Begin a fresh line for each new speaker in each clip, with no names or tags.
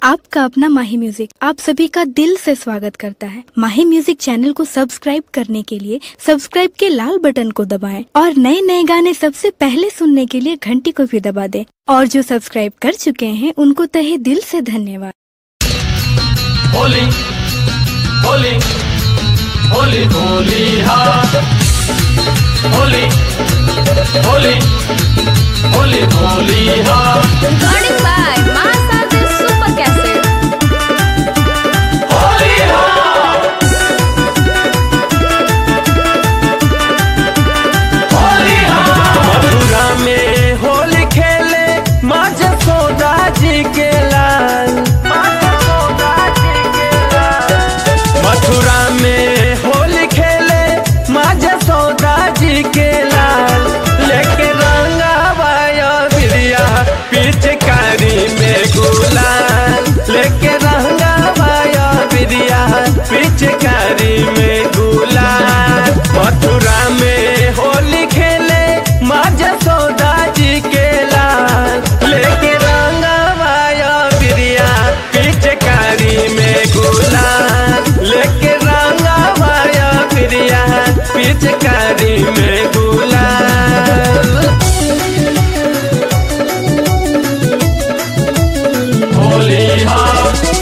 आपका अपना माही म्यूजिक आप सभी का दिल से स्वागत करता है। माही म्यूजिक चैनल को सब्सक्राइब करने के लिए सब्सक्राइब के लाल बटन को दबाएं और नए नए गाने सबसे पहले सुनने के लिए घंटी को भी दबा दें। और जो सब्सक्राइब कर चुके हैं उनको तहे दिल से धन्यवाद।
होली होली होली होली हाँ होली होली होली होली हाँ।
Recording by Master Super Cassette.
Holi हाँ होली हाँ। मथुरा में होली खेले माँ जसोदा जी के लाल, माँ जसोदा जी के लाल। मथुरा में होली खेले माँ जसोदा जी के लाल, लेके रंगावाया बिरिया पिचकारी में गुलाल, लेके रंगावाया बिरिया पिचकारी में गुलाल। मथुरा में होली खेले माँ जसोदा जी के लाल, लेके रंगावाया बिरिया पिचकारी में गुलाल, लेके रंगावाया बिरिया पिचकारी में गुलाल। होली हाँ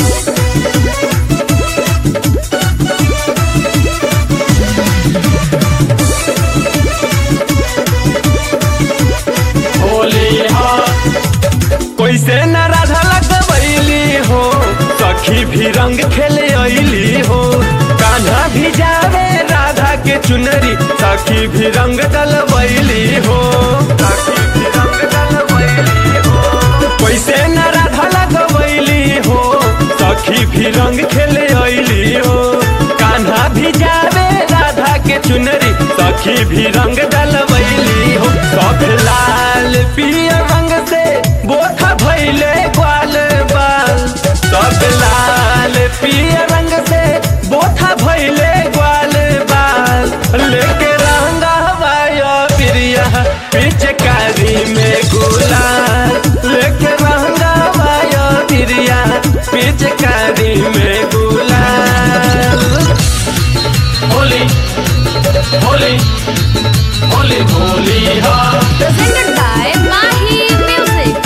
होली हाँ। कोई से न राधा लगवैली हो, सखी भी रंग खेले अइली हो। कान्हा भी जावे राधा के चुनरी, सखी भी रंग डलवैली हो, सखी भी रंग डलवैली हो। कोई से न राधा लगवैली हो, सखी भी रंग खेले अइली हो। कान्हा भी जावे राधा के चुनरी, सखी भी रंग डलवैली हो। सब लाल पियर रंग से बोथा भैले ग्वाल बाल, सब लाल पियर रंग से बोथा भैले ग्वाल बाल। लेके रंगावाया बिरिया पिचकारी में गुलाल, लेके रंगावाया बिरिया पिचकारी में गुलाल। होली होली होली होली हाँ।
Presented by Mahi Music.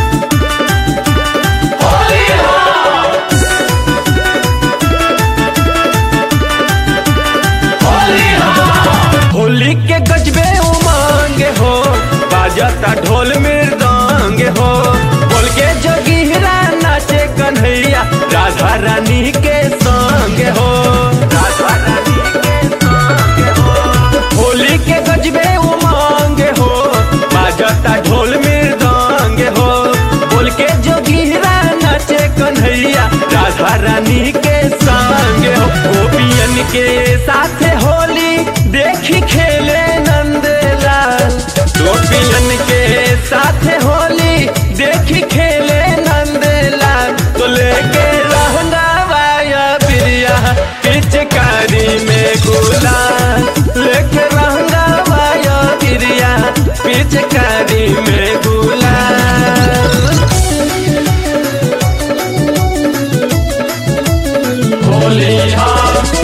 Holi हाँ होली हाँ। होली के गजबे उमंग हो, बाजता ढोल मृदंग हो। बोल के जोगिहरा नाचे कन्हैया राधा रानी के संग हो, राधा रानी के संग हो। होली के गजबे उमंग हो, बाजता ढोल मृदंग हो। बोल के जोगिहरा नाचे कन्हैया राधा रानी के संग हो। गोपियन के साथ होली देखी खेले नंदलाल, गोपियन के साथ होली देखी खेले नंदलाल। तो लेके रंगावाया बिरिया पिचकारी में गुलाल, लेके रंगावाया बिरिया पिचकारी में गुलाल। होली हाँ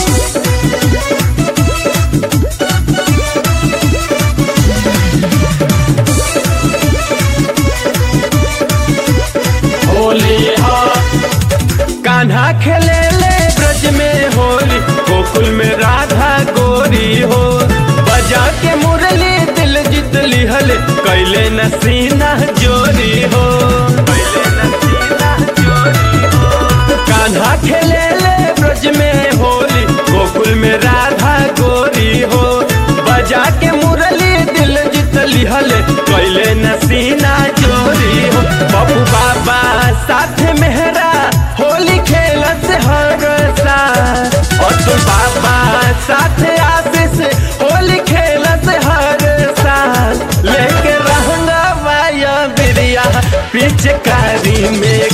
होली हाँ। कान्हा खेले ले ब्रज में होली, गोकुल में राधा गोरी हो। बजा के मुरली दिल जीत लिहल, कैले नसीना जोरी हो, कैले नसीना जोरी हो। कान्हा खेले ले ब्रज में होली, गोकुल में राधा गोरी हो। बजा के मुरली दिल जीत लिहल, कैले नसीना जोरी हो। बाबू बाबा साथ मेहरा होली खेलत हर साल, और तो बाबा साथ आशीष होली खेलत हर साल। लेके रंगावाया बिरिया पिचकारी में